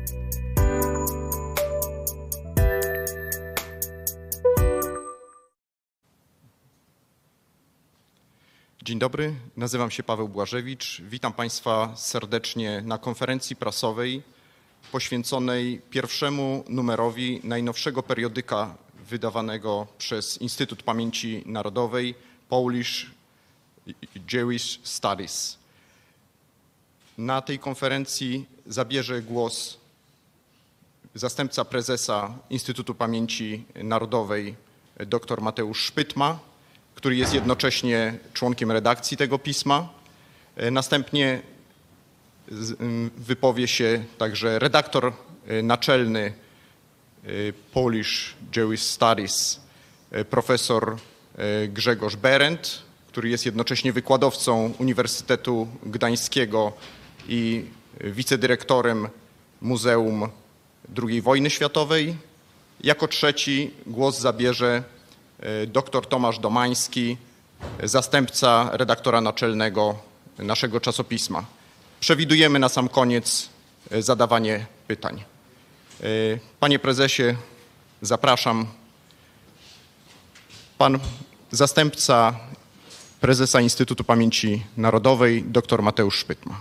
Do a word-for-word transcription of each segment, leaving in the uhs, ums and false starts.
Dzień dobry, nazywam się Paweł Błażewicz. Witam Państwa serdecznie na konferencji prasowej poświęconej pierwszemu numerowi najnowszego periodyka wydawanego przez Instytut Pamięci Narodowej Polish Jewish Studies. Na tej konferencji zabierze głos zastępca prezesa Instytutu Pamięci Narodowej dr Mateusz Szpytma, który jest jednocześnie członkiem redakcji tego pisma. Następnie wypowie się także redaktor naczelny Polish Jewish Studies, profesor Grzegorz Berendt, który jest jednocześnie wykładowcą Uniwersytetu Gdańskiego i wicedyrektorem Muzeum drugiej Wojny Światowej. Jako trzeci głos zabierze dr Tomasz Domański, zastępca redaktora naczelnego naszego czasopisma. Przewidujemy na sam koniec zadawanie pytań. Panie prezesie, zapraszam. Pan zastępca prezesa Instytutu Pamięci Narodowej, dr Mateusz Szpytma.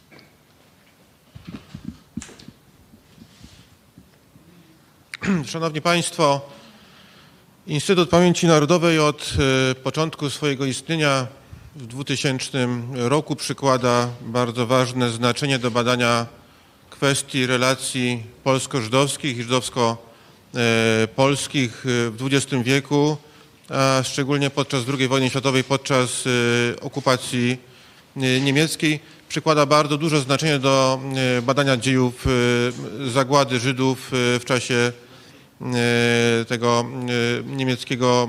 Szanowni Państwo, Instytut Pamięci Narodowej od początku swojego istnienia w dwutysięcznym roku przykłada bardzo ważne znaczenie do badania kwestii relacji polsko-żydowskich i żydowsko-polskich w dwudziestym wieku, a szczególnie podczas drugiej wojny światowej, podczas okupacji niemieckiej. Przykłada bardzo duże znaczenie do badania dziejów zagłady Żydów w czasie tego niemieckiego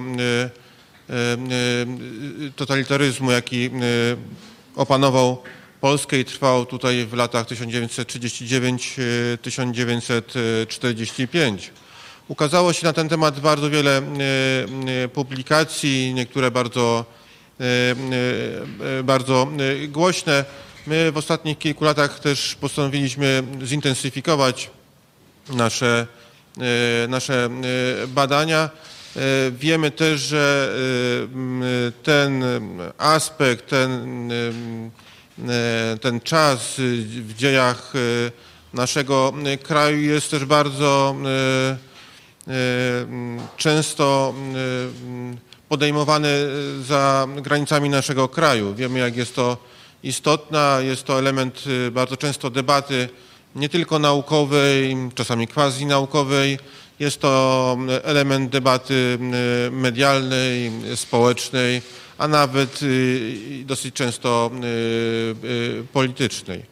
totalitaryzmu, jaki opanował Polskę i trwał tutaj w latach tysiąc dziewięćset trzydziesty dziewiąty do tysiąc dziewięćset czterdziestego piątego. Ukazało się na ten temat bardzo wiele publikacji, niektóre bardzo, bardzo głośne. My w ostatnich kilku latach też postanowiliśmy zintensyfikować nasze nasze badania. Wiemy też, że ten aspekt, ten, ten czas w dziejach naszego kraju jest też bardzo często podejmowany za granicami naszego kraju. Wiemy, jak jest to istotna, jest to element bardzo często debaty nie tylko naukowej, czasami quasi-naukowej. Jest to element debaty medialnej, społecznej, a nawet dosyć często politycznej.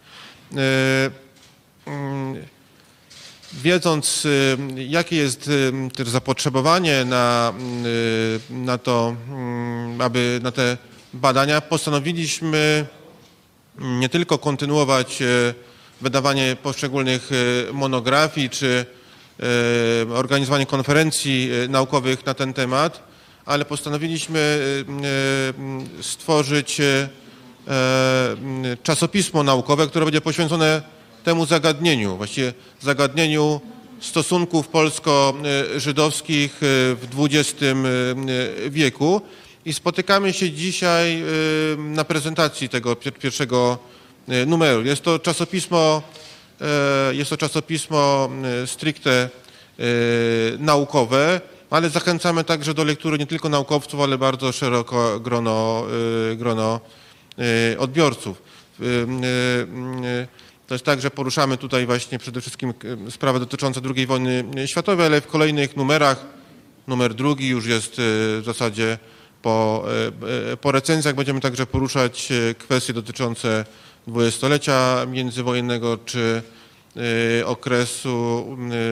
Wiedząc, jakie jest też zapotrzebowanie na, na to, aby na te badania, postanowiliśmy nie tylko kontynuować wydawanie poszczególnych monografii czy organizowanie konferencji naukowych na ten temat, ale postanowiliśmy stworzyć czasopismo naukowe, które będzie poświęcone temu zagadnieniu, właściwie zagadnieniu stosunków polsko-żydowskich w dwudziestym wieku. I spotykamy się dzisiaj na prezentacji tego pierwszego numeru. Jest to czasopismo, jest to czasopismo stricte naukowe, ale zachęcamy także do lektury nie tylko naukowców, ale bardzo szeroko grono, grono odbiorców. To jest tak, że poruszamy tutaj właśnie przede wszystkim sprawy dotyczące drugiej wojny światowej, ale w kolejnych numerach, numer drugi już jest w zasadzie po, po recenzjach, będziemy także poruszać kwestie dotyczące dwudziestolecia międzywojennego czy okresu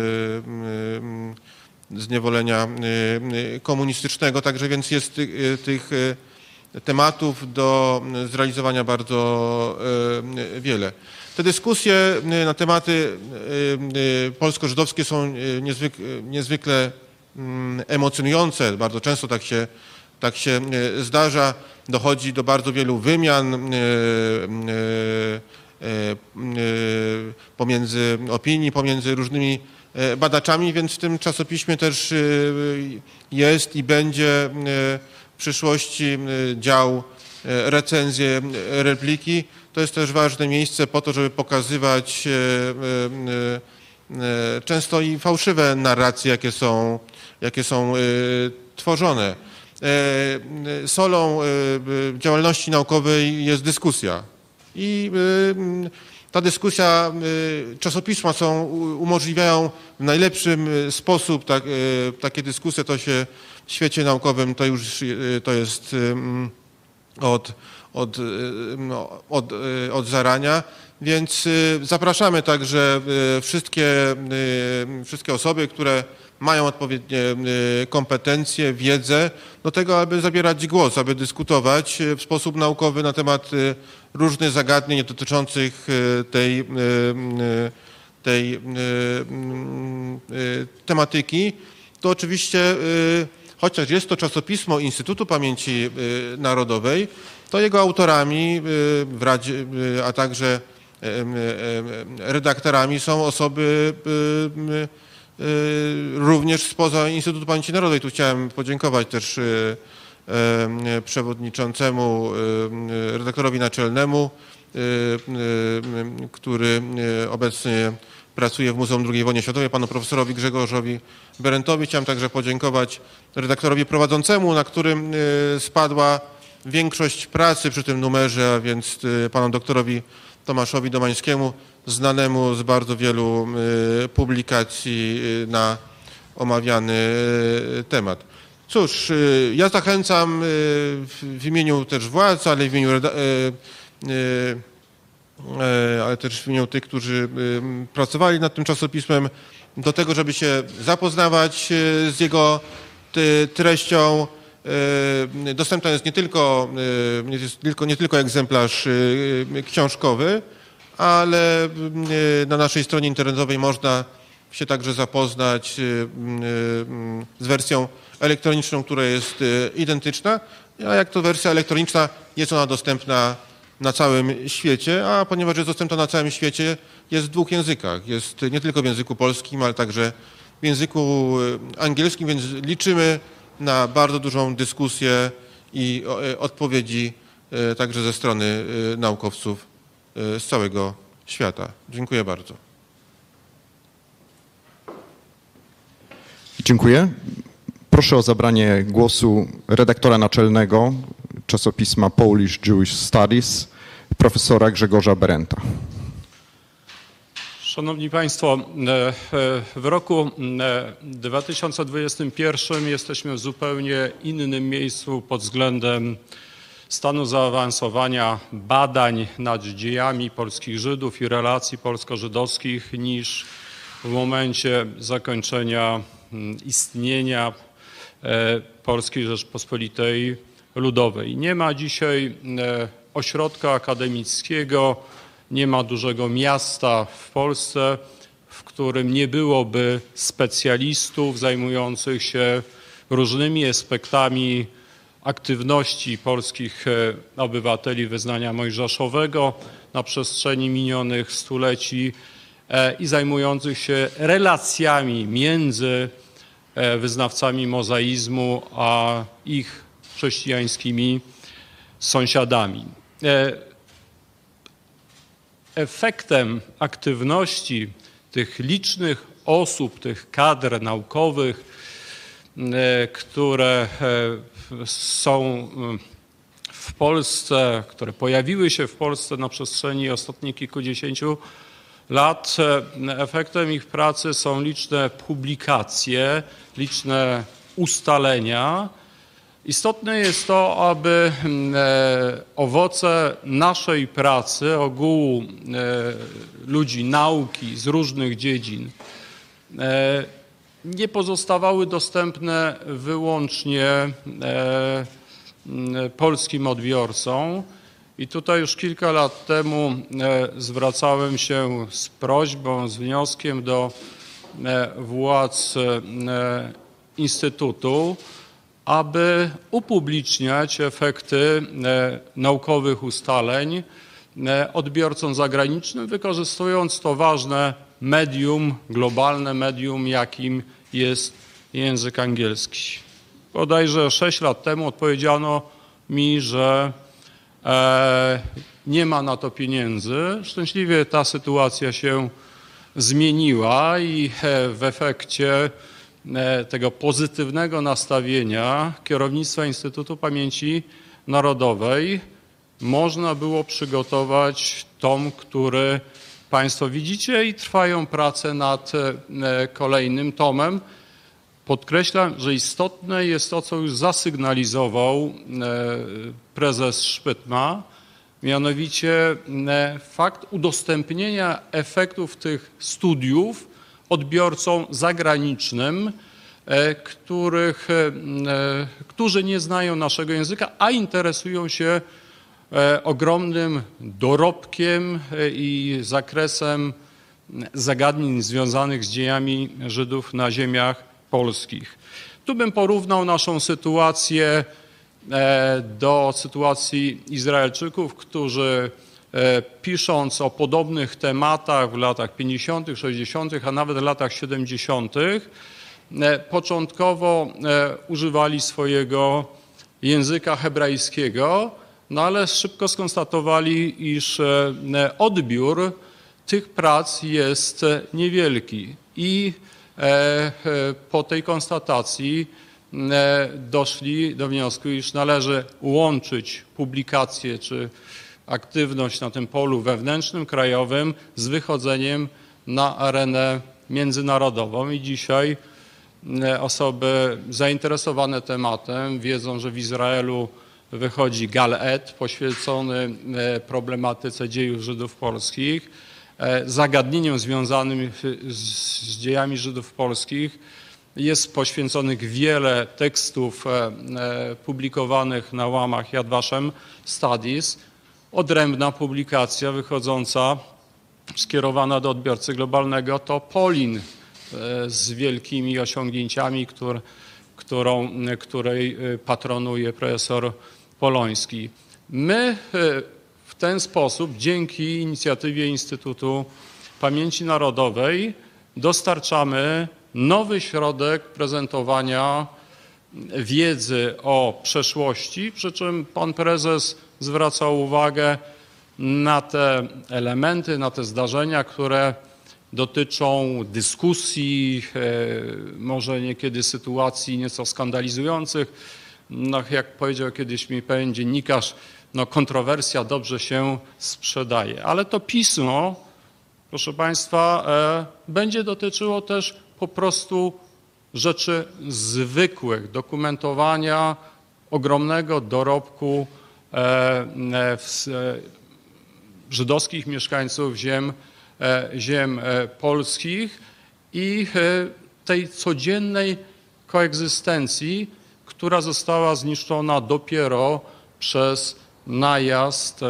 zniewolenia komunistycznego. Także więc jest tych tematów do zrealizowania bardzo wiele. Te dyskusje na tematy polsko-żydowskie są niezwykle, niezwykle emocjonujące. Bardzo często tak się, tak się zdarza. Dochodzi do bardzo wielu wymian pomiędzy opinii, pomiędzy różnymi badaczami, więc w tym czasopiśmie też jest i będzie w przyszłości dział recenzje, repliki. To jest też ważne miejsce po to, żeby pokazywać często i fałszywe narracje, jakie są, jakie są tworzone. Solą działalności naukowej jest dyskusja i ta dyskusja, czasopisma są, umożliwiają w najlepszym sposób tak, takie dyskusje, to się w świecie naukowym to już to jest od, od, od, od zarania, więc zapraszamy także wszystkie, wszystkie osoby, które mają odpowiednie kompetencje, wiedzę do tego, aby zabierać głos, aby dyskutować w sposób naukowy na temat różnych zagadnień dotyczących tej, tej tematyki. To oczywiście, chociaż jest to czasopismo Instytutu Pamięci Narodowej, to jego autorami w Radzie, a także redaktorami są osoby również spoza Instytutu Pamięci Narodowej. Tu chciałem podziękować też przewodniczącemu, redaktorowi naczelnemu, który obecnie pracuje w Muzeum drugiej Wojny Światowej, panu profesorowi Grzegorzowi Berentowi. Chciałem także podziękować redaktorowi prowadzącemu, na którym spadła większość pracy przy tym numerze, a więc panu doktorowi Tomaszowi Domańskiemu, znanemu z bardzo wielu publikacji na omawiany temat. Cóż, ja zachęcam w imieniu też władz, ale w imieniu, ale też w imieniu tych, którzy pracowali nad tym czasopismem, do tego, żeby się zapoznawać z jego treścią. Dostępny jest nie tylko, nie tylko, nie tylko egzemplarz książkowy, ale na naszej stronie internetowej można się także zapoznać z wersją elektroniczną, która jest identyczna, a jak to wersja elektroniczna, jest ona dostępna na całym świecie, a ponieważ jest dostępna na całym świecie, jest w dwóch językach. Jest nie tylko w języku polskim, ale także w języku angielskim, więc liczymy na bardzo dużą dyskusję i odpowiedzi także ze strony naukowców z całego świata. Dziękuję bardzo. Dziękuję. Proszę o zabranie głosu redaktora naczelnego czasopisma Polish Jewish Studies, profesora Grzegorza Berenta. Szanowni Państwo, w roku dwa tysiące dwudziestym pierwszym jesteśmy w zupełnie innym miejscu pod względem stanu zaawansowania badań nad dziejami polskich Żydów i relacji polsko-żydowskich niż w momencie zakończenia istnienia Polskiej Rzeczpospolitej Ludowej. Nie ma dzisiaj ośrodka akademickiego, nie ma dużego miasta w Polsce, w którym nie byłoby specjalistów zajmujących się różnymi aspektami aktywności polskich obywateli wyznania mojżeszowego na przestrzeni minionych stuleci i zajmujących się relacjami między wyznawcami mozaizmu a ich chrześcijańskimi sąsiadami. Efektem aktywności tych licznych osób, tych kadr naukowych, które są w Polsce, które pojawiły się w Polsce na przestrzeni ostatnich kilkudziesięciu lat, efektem ich pracy są liczne publikacje, liczne ustalenia. Istotne jest to, aby owoce naszej pracy, ogółu ludzi nauki z różnych dziedzin nie pozostawały dostępne wyłącznie polskim odbiorcom. I tutaj już kilka lat temu zwracałem się z prośbą, z wnioskiem do władz Instytutu, aby upubliczniać efekty naukowych ustaleń odbiorcom zagranicznym, wykorzystując to ważne medium, globalne medium, jakim jest język angielski. Bodajże sześć lat temu odpowiedziano mi, że e, nie ma na to pieniędzy. Szczęśliwie ta sytuacja się zmieniła i w efekcie tego pozytywnego nastawienia kierownictwa Instytutu Pamięci Narodowej można było przygotować tom, który Państwo widzicie, i trwają prace nad kolejnym tomem. Podkreślam, że istotne jest to, co już zasygnalizował prezes Szpytma, mianowicie fakt udostępnienia efektów tych studiów odbiorcom zagranicznym, których, którzy nie znają naszego języka, a interesują się ogromnym dorobkiem i zakresem zagadnień związanych z dziejami Żydów na ziemiach polskich. Tu bym porównał naszą sytuację do sytuacji Izraelczyków, którzy pisząc o podobnych tematach w latach pięćdziesiątych, sześćdziesiątych, a nawet w latach siedemdziesiątych, początkowo używali swojego języka hebrajskiego, no ale szybko skonstatowali, iż odbiór tych prac jest niewielki. I po tej konstatacji doszli do wniosku, iż należy łączyć publikacje czy aktywność na tym polu wewnętrznym, krajowym z wychodzeniem na arenę międzynarodową. I dzisiaj osoby zainteresowane tematem wiedzą, że w Izraelu wychodzi Gal-Ed poświęcony problematyce dziejów Żydów polskich, zagadnieniom związanym z dziejami Żydów polskich. Jest poświęconych wiele tekstów publikowanych na łamach Yad Vashem Studies. Odrębna publikacja wychodząca, skierowana do odbiorcy globalnego, to Polin z wielkimi osiągnięciami, który, którą, której patronuje profesor Poloński. My w ten sposób, dzięki inicjatywie Instytutu Pamięci Narodowej, dostarczamy nowy środek prezentowania wiedzy o przeszłości, przy czym pan prezes zwracał uwagę na te elementy, na te zdarzenia, które dotyczą dyskusji, może niekiedy sytuacji nieco skandalizujących. No, jak powiedział kiedyś mi pewien dziennikarz, no, kontrowersja dobrze się sprzedaje. Ale to pismo, proszę Państwa, będzie dotyczyło też po prostu rzeczy zwykłych, dokumentowania ogromnego dorobku żydowskich mieszkańców ziem, ziem polskich i tej codziennej koegzystencji, która została zniszczona dopiero przez najazd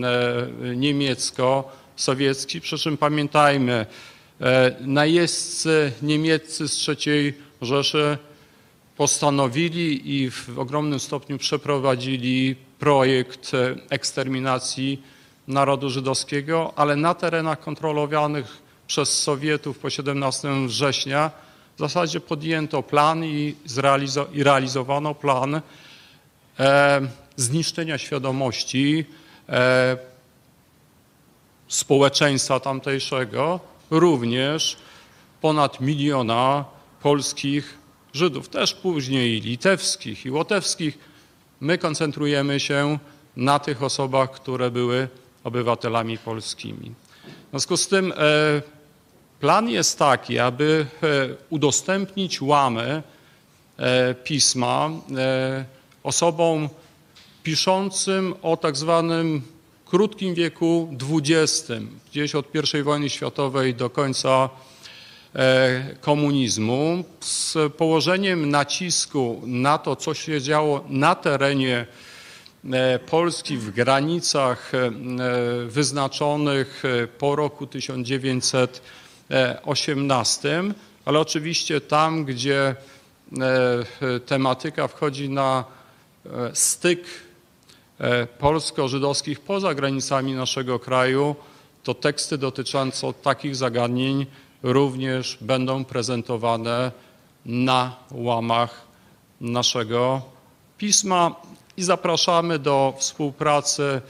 niemiecko-sowiecki. Przy czym pamiętajmy, najeźdźcy niemieccy z trzeciej Rzeszy postanowili i w ogromnym stopniu przeprowadzili projekt eksterminacji narodu żydowskiego, ale na terenach kontrolowanych przez Sowietów po siedemnastego września w zasadzie podjęto plan i, zrealizo- i realizowano plan e, zniszczenia świadomości e, społeczeństwa tamtejszego, również ponad miliona polskich Żydów, też później litewskich i łotewskich. My koncentrujemy się na tych osobach, które były obywatelami polskimi. W związku z tym e, plan jest taki, aby e, udostępnić łamy e, pisma e, osobom piszącym o tak zwanym krótkim wieku dwudziestym, gdzieś od pierwszej wojny światowej do końca e, komunizmu, z położeniem nacisku na to, co się działo na terenie Polski w granicach wyznaczonych po roku tysiąc dziewięćset osiemnastym, ale oczywiście tam, gdzie tematyka wchodzi na styk polsko-żydowskich poza granicami naszego kraju, to teksty dotyczące takich zagadnień również będą prezentowane na łamach naszego pisma i zapraszamy do współpracy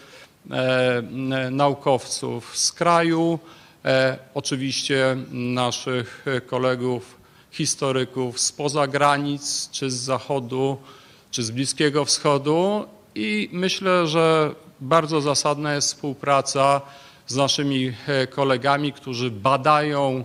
naukowców z kraju, oczywiście naszych kolegów, historyków spoza granic, czy z Zachodu, czy z Bliskiego Wschodu i myślę, że bardzo zasadna jest współpraca z naszymi kolegami, którzy badają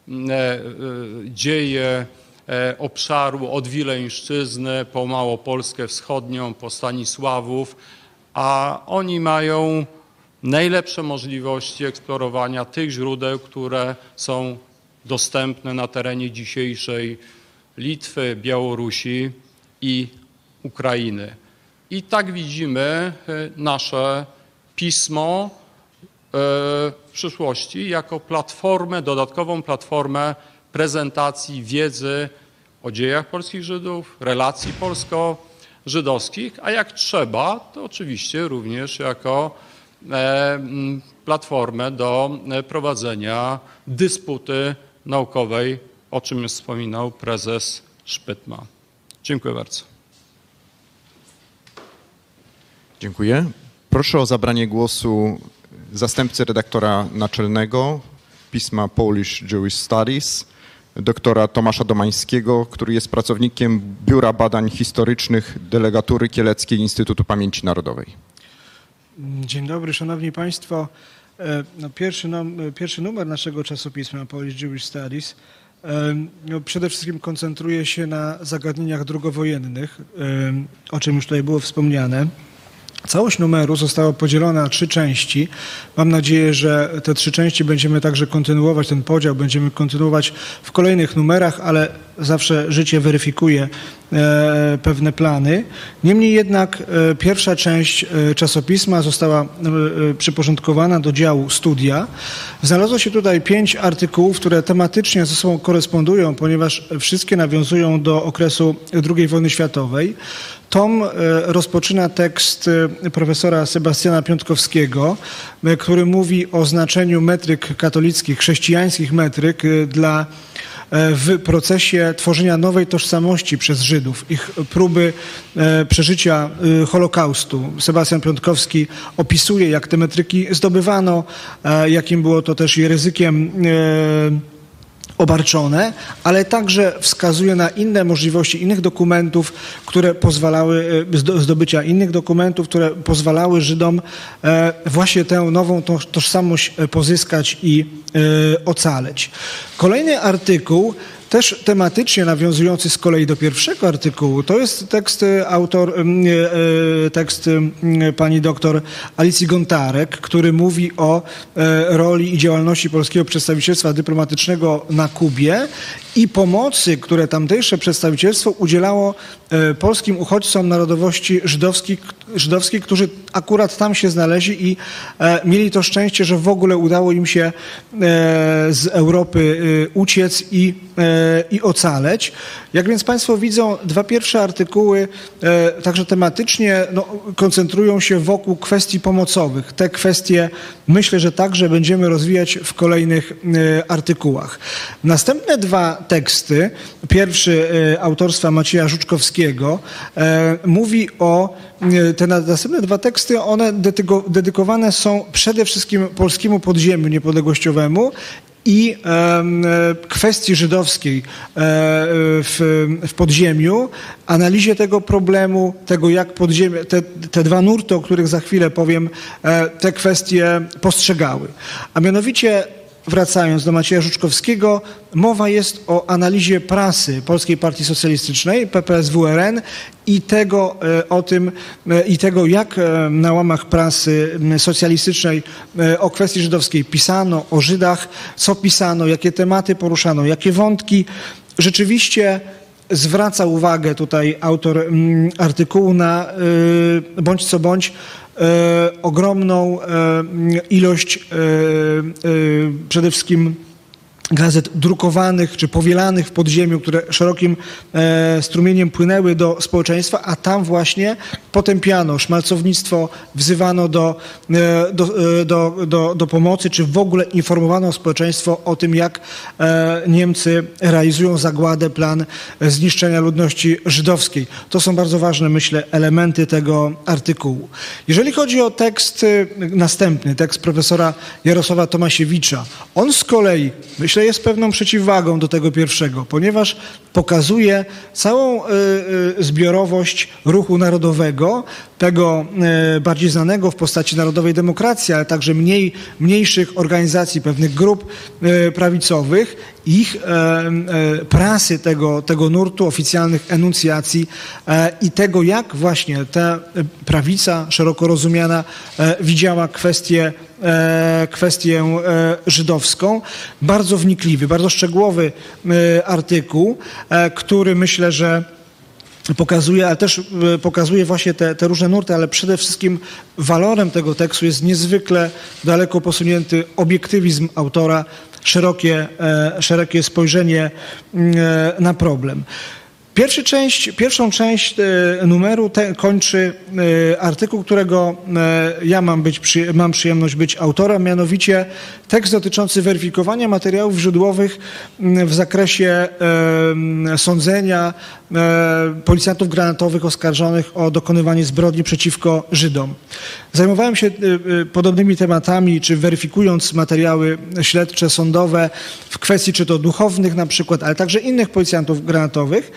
dzieje obszaru od Wileńszczyzny po Małopolskę Wschodnią, po Stanisławów, a oni mają najlepsze możliwości eksplorowania tych źródeł, które są dostępne na terenie dzisiejszej Litwy, Białorusi i Ukrainy. I tak widzimy nasze pismo w przyszłości jako platformę, dodatkową platformę prezentacji wiedzy o dziejach polskich Żydów, relacji polsko-żydowskich, a jak trzeba, to oczywiście również jako platformę do prowadzenia dysputy naukowej, o czym już wspominał prezes Szpytma. Dziękuję bardzo. Dziękuję. Proszę o zabranie głosu zastępcę redaktora naczelnego pisma Polish Jewish Studies, doktora Tomasza Domańskiego, który jest pracownikiem Biura Badań Historycznych Delegatury Kieleckiej Instytutu Pamięci Narodowej. Dzień dobry, szanowni państwo. No, pierwszy, num- pierwszy numer naszego czasopisma Polish Jewish Studies no, przede wszystkim koncentruje się na zagadnieniach drugowojennych, o czym już tutaj było wspomniane. Całość numeru została podzielona na trzy części. Mam nadzieję, że te trzy części będziemy także kontynuować, ten podział będziemy kontynuować w kolejnych numerach, ale zawsze życie weryfikuje e, pewne plany. Niemniej jednak e, pierwsza część e, czasopisma została e, przyporządkowana do działu studia. Znalazło się tutaj pięć artykułów, które tematycznie ze sobą korespondują, ponieważ wszystkie nawiązują do okresu drugiej wojny światowej. Tom e, rozpoczyna tekst e, profesora Sebastiana Piątkowskiego, e, który mówi o znaczeniu metryk katolickich, chrześcijańskich metryk e, dla w procesie tworzenia nowej tożsamości przez Żydów, ich próby przeżycia Holokaustu. Sebastian Piątkowski opisuje, jak te metryki zdobywano, jakim było to też i ryzykiem obarczone, ale także wskazuje na inne możliwości, innych dokumentów, które pozwalały, zdobycia innych dokumentów, które pozwalały Żydom właśnie tę nową tożsamość pozyskać i ocaleć. Kolejny artykuł, też tematycznie nawiązujący z kolei do pierwszego artykułu, to jest tekst autor, tekst pani doktor Alicji Gontarek, który mówi o roli i działalności polskiego przedstawicielstwa dyplomatycznego na Kubie i pomocy, które tamtejsze przedstawicielstwo udzielało polskim uchodźcom narodowości żydowskiej, żydowskiej, którzy akurat tam się znaleźli i mieli to szczęście, że w ogóle udało im się z Europy uciec i, i ocaleć. Jak więc państwo widzą, dwa pierwsze artykuły także tematycznie no, koncentrują się wokół kwestii pomocowych. Te kwestie myślę, że także będziemy rozwijać w kolejnych artykułach. Następne dwa teksty, pierwszy autorstwa Macieja Żuczkowskiego, mówi o, te następne dwa teksty, one dedykowane są przede wszystkim polskiemu podziemiu niepodległościowemu i e, kwestii żydowskiej e, w, w podziemiu, analizie tego problemu, tego jak podziemie, te, te dwa nurty, o których za chwilę powiem, e, te kwestie postrzegały. A mianowicie, wracając do Macieja Żuczkowskiego, mowa jest o analizie prasy Polskiej Partii Socjalistycznej, P P S W R N i tego, o tym, i tego, jak na łamach prasy socjalistycznej o kwestii żydowskiej pisano, o Żydach, co pisano, jakie tematy poruszano, jakie wątki. Rzeczywiście zwraca uwagę tutaj autor artykułu na bądź co bądź E, ogromną e, ilość e, e, przede wszystkim gazet drukowanych czy powielanych w podziemiu, które szerokim e, strumieniem płynęły do społeczeństwa, a tam właśnie potępiano szmalcownictwo, wzywano do, do, do, do, do pomocy, czy w ogóle informowano społeczeństwo o tym, jak Niemcy realizują zagładę, plan zniszczenia ludności żydowskiej. To są bardzo ważne, myślę, elementy tego artykułu. Jeżeli chodzi o tekst następny, tekst profesora Jarosława Tomasiewicza, on z kolei, myślę, jest pewną przeciwwagą do tego pierwszego, ponieważ pokazuje całą zbiorowość ruchu narodowego, tego bardziej znanego w postaci Narodowej Demokracji, ale także mniej, mniejszych organizacji, pewnych grup prawicowych, ich prasy tego, tego nurtu, oficjalnych enuncjacji i tego, jak właśnie ta prawica szeroko rozumiana widziała kwestię, kwestię żydowską. Bardzo wnikliwy, bardzo szczegółowy artykuł, który myślę, że pokazuje, ale też pokazuje właśnie te, te różne nurty, ale przede wszystkim walorem tego tekstu jest niezwykle daleko posunięty obiektywizm autora, szerokie, szerokie spojrzenie na problem. Pierwszy część, pierwszą część numeru te, kończy artykuł, którego ja mam, być, mam przyjemność być autorem, mianowicie tekst dotyczący weryfikowania materiałów źródłowych w zakresie sądzenia policjantów granatowych oskarżonych o dokonywanie zbrodni przeciwko Żydom. Zajmowałem się podobnymi tematami, czy weryfikując materiały śledcze, sądowe w kwestii czy to duchownych na przykład, ale także innych policjantów granatowych.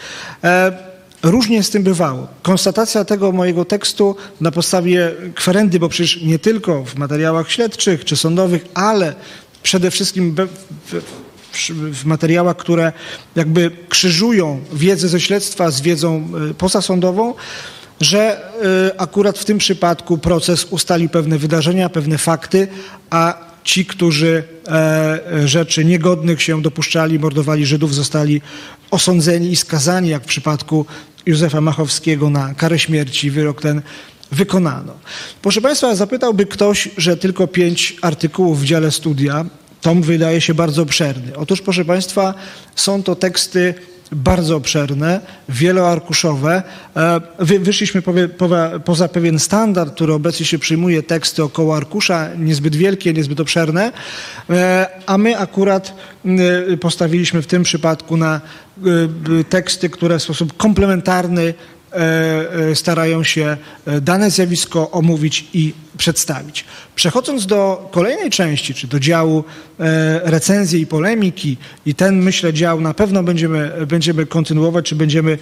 Różnie z tym bywało. Konstatacja tego mojego tekstu na podstawie kwerendy, bo przecież nie tylko w materiałach śledczych czy sądowych, ale przede wszystkim w, w materiałach, które jakby krzyżują wiedzę ze śledztwa z wiedzą pozasądową, że akurat w tym przypadku proces ustalił pewne wydarzenia, pewne fakty, a ci, którzy rzeczy niegodnych się dopuszczali, mordowali Żydów, zostali osądzeni i skazani, jak w przypadku Józefa Machowskiego, na karę śmierci. Wyrok ten wykonano. Proszę Państwa, zapytałby ktoś, że tylko pięć artykułów w dziale studia, tom wydaje się bardzo obszerny. Otóż, proszę Państwa, są to teksty bardzo obszerne, wieloarkuszowe. Wy, wyszliśmy powie, poza, poza pewien standard, który obecnie się przyjmuje, teksty około arkusza, niezbyt wielkie, niezbyt obszerne, a my akurat postawiliśmy w tym przypadku na teksty, które w sposób komplementarny starają się dane zjawisko omówić i przedstawić. Przechodząc do kolejnej części, czy do działu recenzji i polemiki, i ten, myślę, dział na pewno będziemy, będziemy kontynuować, czy będziemy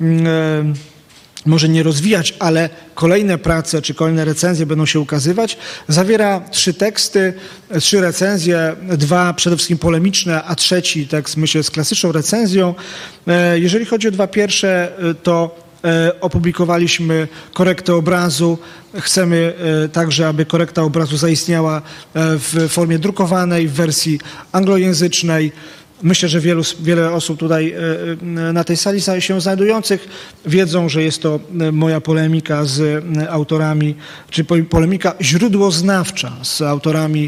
może nie rozwijać, ale kolejne prace czy kolejne recenzje będą się ukazywać. Zawiera trzy teksty, trzy recenzje, dwa przede wszystkim polemiczne, a trzeci tekst, myślę, z klasyczną recenzją. Jeżeli chodzi o dwa pierwsze, to opublikowaliśmy korektę obrazu. Chcemy także, aby korekta obrazu zaistniała w formie drukowanej, w wersji anglojęzycznej. Myślę, że wielu, wiele osób tutaj na tej sali się znajdujących wiedzą, że jest to moja polemika z autorami, czy polemika źródłoznawcza z autorami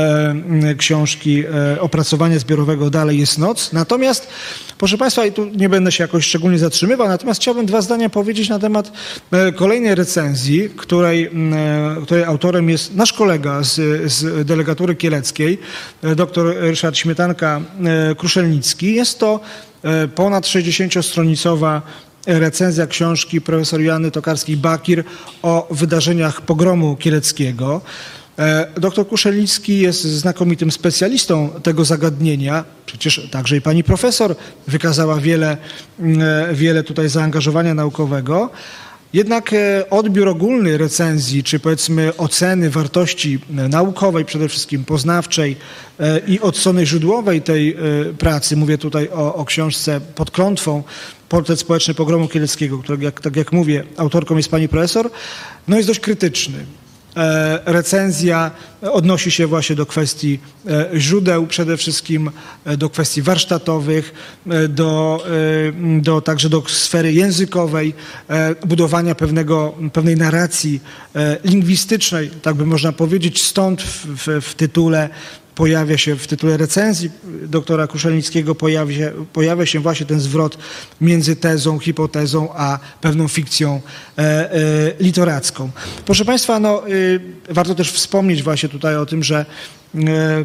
książki Opracowania zbiorowego Dalej jest noc. Natomiast, proszę Państwa, i tu nie będę się jakoś szczególnie zatrzymywał, natomiast chciałbym dwa zdania powiedzieć na temat kolejnej recenzji, której, której autorem jest nasz kolega z, z delegatury kieleckiej, dr Ryszard Śmietanka-Kruszelnicki. Jest to ponad sześćdziesięciostronicowa recenzja książki profesor Joanny Tokarskiej-Bakir o wydarzeniach pogromu kieleckiego. Doktor Kruszelnicki jest znakomitym specjalistą tego zagadnienia. Przecież także i pani profesor wykazała wiele, wiele tutaj zaangażowania naukowego. Jednak odbiór ogólny recenzji, czy powiedzmy oceny wartości naukowej, przede wszystkim poznawczej i od strony źródłowej tej pracy, mówię tutaj o, o książce Pod klątwą, Portret społeczny pogromu kieleckiego, którego, jak, tak jak mówię, autorką jest pani profesor, no jest dość krytyczny. Recenzja odnosi się właśnie do kwestii źródeł, przede wszystkim do kwestii warsztatowych, do, do, także do sfery językowej, budowania pewnego, pewnej narracji lingwistycznej, tak by można powiedzieć, stąd w, w, w tytule pojawia się w tytule recenzji doktora Kruszelnickiego, pojawia się, pojawia się właśnie ten zwrot między tezą, hipotezą, a pewną fikcją e, e, literacką. Proszę Państwa, no, e, warto też wspomnieć właśnie tutaj o tym, że e,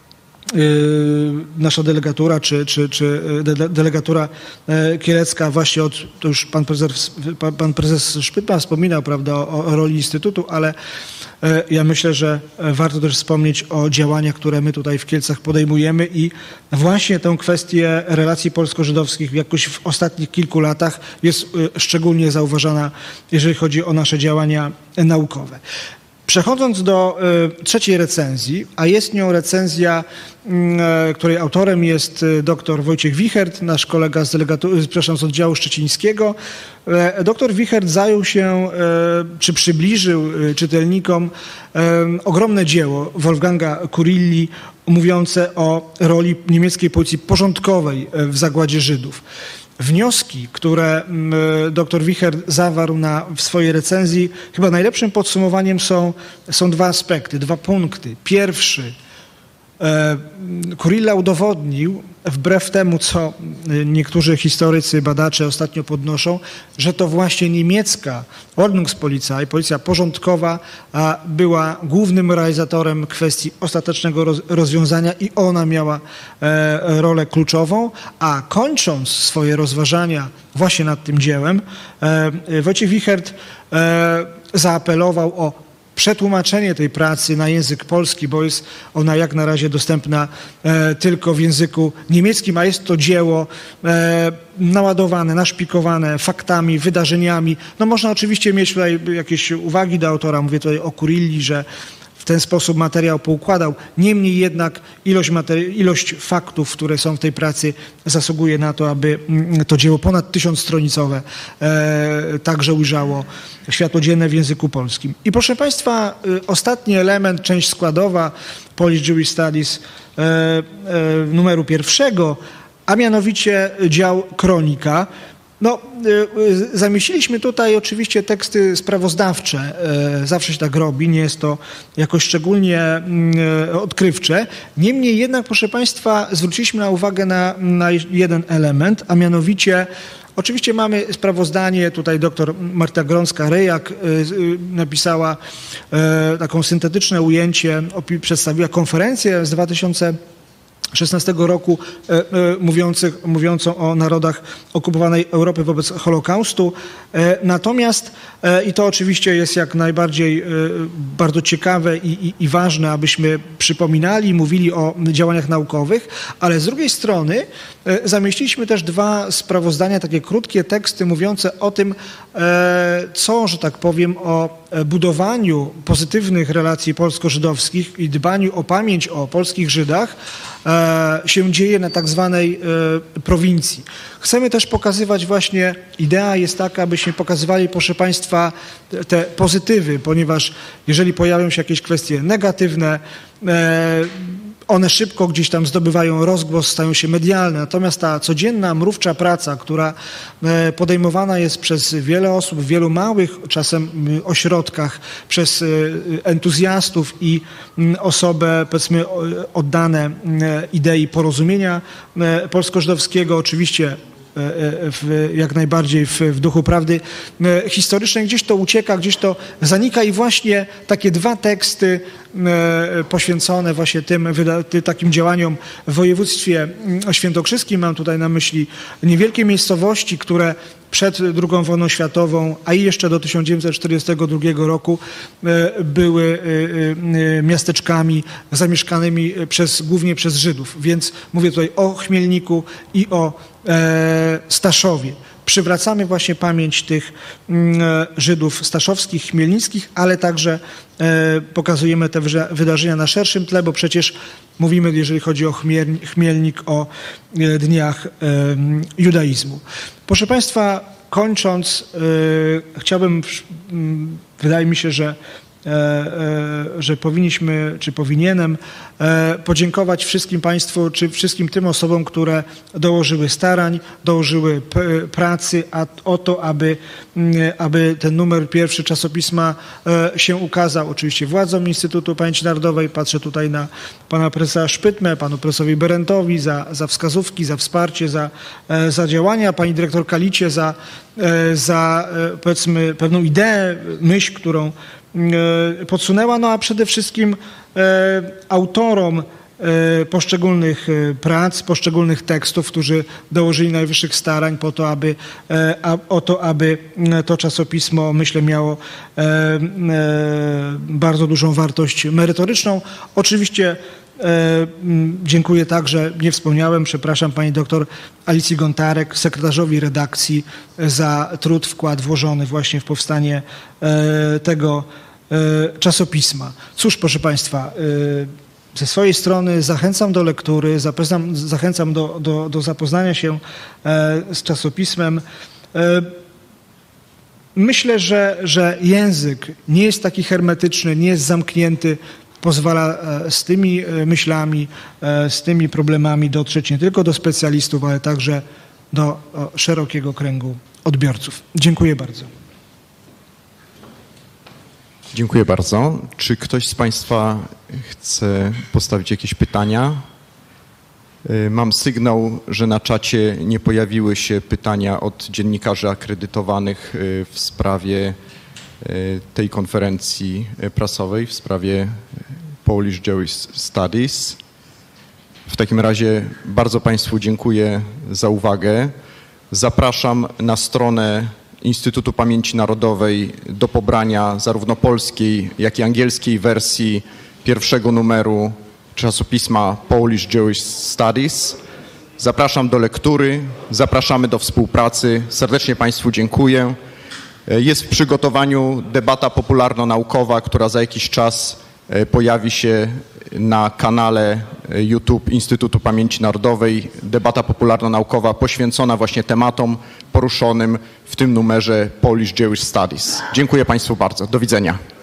nasza delegatura, czy, czy, czy de, delegatura kielecka właśnie od, to już pan prezes, pan, pan prezes Szpytma wspominał, prawda, o, o roli Instytutu, ale ja myślę, że warto też wspomnieć o działaniach, które my tutaj w Kielcach podejmujemy i właśnie tę kwestię relacji polsko-żydowskich jakoś w ostatnich kilku latach jest szczególnie zauważana, jeżeli chodzi o nasze działania naukowe. Przechodząc do y, trzeciej recenzji, a jest nią recenzja, y, której autorem jest y, dr Wojciech Wichert, nasz kolega z, delegatu- przepraszam, z oddziału szczecińskiego. Y, doktor Wichert zajął się, y, czy przybliżył y, czytelnikom y, ogromne dzieło Wolfganga Kurilli mówiące o roli niemieckiej policji porządkowej w zagładzie Żydów. Wnioski, które dr Wichert zawarł na, w swojej recenzji, chyba najlepszym podsumowaniem są, są dwa aspekty, dwa punkty. Pierwszy, e, Kurilla udowodnił, wbrew temu, co niektórzy historycy, badacze ostatnio podnoszą, że to właśnie niemiecka Ordnungspolizei, policja porządkowa, a była głównym realizatorem kwestii ostatecznego roz, rozwiązania i ona miała e, rolę kluczową, a kończąc swoje rozważania właśnie nad tym dziełem, e, Wojciech Wichert e, zaapelował o przetłumaczenie tej pracy na język polski, bo jest ona jak na razie dostępna e, tylko w języku niemieckim, a jest to dzieło e, naładowane, naszpikowane faktami, wydarzeniami. No można oczywiście mieć tutaj jakieś uwagi do autora, mówię tutaj o Kurilli, że w ten sposób materiał poukładał. Niemniej jednak ilość, materi- ilość faktów, które są w tej pracy, zasługuje na to, aby to dzieło ponad tysiącstronicowe e, także ujrzało światło dzienne w języku polskim. I proszę Państwa, y, ostatni element, część składowa Polish Jewish Studies e, e, numeru pierwszego, a mianowicie dział Kronika. No, zamieściliśmy tutaj oczywiście teksty sprawozdawcze, zawsze się tak robi, nie jest to jakoś szczególnie odkrywcze. Niemniej jednak, proszę Państwa, zwróciliśmy na uwagę na, na jeden element, a mianowicie oczywiście mamy sprawozdanie, tutaj doktor Marta Grącka-Rejak napisała taką syntetyczne ujęcie, przedstawiła konferencję z dwa tysiące szesnastego roku e, e, mówiących, mówiącą o narodach okupowanej Europy wobec Holokaustu. E, natomiast, e, i to oczywiście jest jak najbardziej e, bardzo ciekawe i, i, i ważne, abyśmy przypominali, mówili o działaniach naukowych, ale z drugiej strony e, zamieściliśmy też dwa sprawozdania, takie krótkie teksty mówiące o tym, e, co, że tak powiem, o budowaniu pozytywnych relacji polsko-żydowskich i dbaniu o pamięć o polskich Żydach się dzieje na tak zwanej prowincji. Chcemy też pokazywać właśnie, idea jest taka, abyśmy pokazywali, proszę Państwa, te pozytywy, ponieważ jeżeli pojawią się jakieś kwestie negatywne, one szybko gdzieś tam zdobywają rozgłos, stają się medialne. Natomiast ta codzienna, mrówcza praca, która podejmowana jest przez wiele osób w wielu małych czasem ośrodkach, przez entuzjastów i osoby, powiedzmy, oddane idei porozumienia polsko-żydowskiego, oczywiście W, jak najbardziej w, w duchu prawdy historycznej, gdzieś to ucieka, gdzieś to zanika i właśnie takie dwa teksty poświęcone właśnie tym takim działaniom w województwie świętokrzyskim, mam tutaj na myśli niewielkie miejscowości, które przed drugą wojną światową, a i jeszcze do tysiąc dziewięćset czterdziestego drugiego roku były miasteczkami zamieszkanymi przez, głównie przez Żydów. Więc mówię tutaj o Chmielniku i o Staszowie. Przywracamy właśnie pamięć tych Żydów staszowskich, chmielnickich, ale także pokazujemy te wydarzenia na szerszym tle, bo przecież mówimy, jeżeli chodzi o Chmielnik, o dniach judaizmu. Proszę Państwa, kończąc, chciałbym, wydaje mi się, że że powinniśmy, czy powinienem podziękować wszystkim Państwu, czy wszystkim tym osobom, które dołożyły starań, dołożyły pracy a, o to, aby, aby ten numer pierwszy czasopisma się ukazał. Oczywiście władzom Instytutu Pamięci Narodowej, patrzę tutaj na pana profesora Szpytmę, panu profesorowi Berentowi za, za wskazówki, za wsparcie, za, za działania, pani dyrektor Kalicie za, za powiedzmy pewną ideę, myśl, którą podsunęła, no a przede wszystkim autorom poszczególnych prac, poszczególnych tekstów, którzy dołożyli najwyższych starań po to, aby, o to, aby to czasopismo, myślę, miało bardzo dużą wartość merytoryczną. Oczywiście dziękuję także, nie wspomniałem, przepraszam, pani doktor Alicji Gontarek, sekretarzowi redakcji za trud, wkład włożony właśnie w powstanie tego czasopisma. Cóż, proszę Państwa, ze swojej strony zachęcam do lektury, zachęcam, zachęcam do, do, do zapoznania się z czasopismem. Myślę, że, że język nie jest taki hermetyczny, nie jest zamknięty, pozwala z tymi myślami, z tymi problemami dotrzeć nie tylko do specjalistów, ale także do szerokiego kręgu odbiorców. Dziękuję bardzo. Dziękuję bardzo. Czy ktoś z Państwa chce postawić jakieś pytania? Mam sygnał, że na czacie nie pojawiły się pytania od dziennikarzy akredytowanych w sprawie tej konferencji prasowej, w sprawie Polish Jewish Studies. W takim razie bardzo Państwu dziękuję za uwagę. Zapraszam na stronę Instytutu Pamięci Narodowej do pobrania zarówno polskiej, jak i angielskiej wersji pierwszego numeru czasopisma Polish Jewish Studies. Zapraszam do lektury, zapraszamy do współpracy. Serdecznie Państwu dziękuję. Jest w przygotowaniu debata popularno-naukowa, która za jakiś czas pojawi się na kanale YouTube Instytutu Pamięci Narodowej. Debata popularno-naukowa poświęcona właśnie tematom poruszonym w tym numerze Polish Jewish Studies. Dziękuję Państwu bardzo. Do widzenia.